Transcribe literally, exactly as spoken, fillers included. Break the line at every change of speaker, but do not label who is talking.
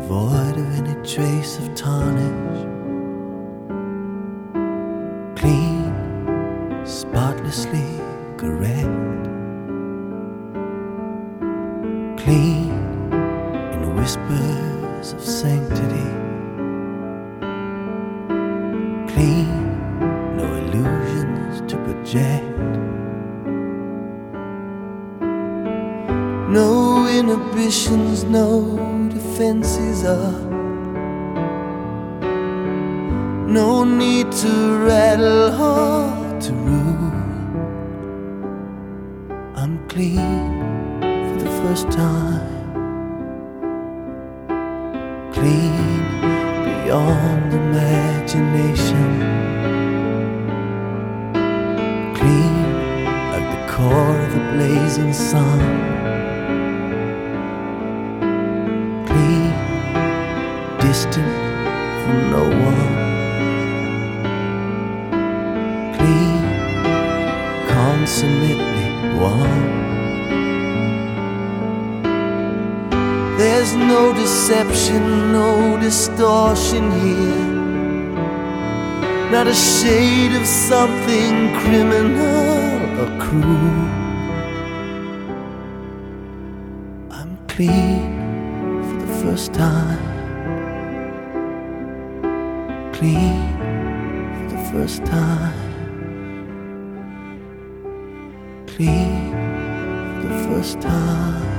void of any trace of tarnish, clean, spotlessly correct, clean in whispers of sanctity, clean, no illusions to project, no inhibitions, no defenses up, no need to rattle or to rule. I'm clean for the first time, clean beyond imagination, clean like the core of a blazing sun, clean, distant from no one, clean, consummately one. There's no deception, no distortion here, not a shade of something criminal or cruel. I'm clean for the first time, clean for the first time, clean for the first time.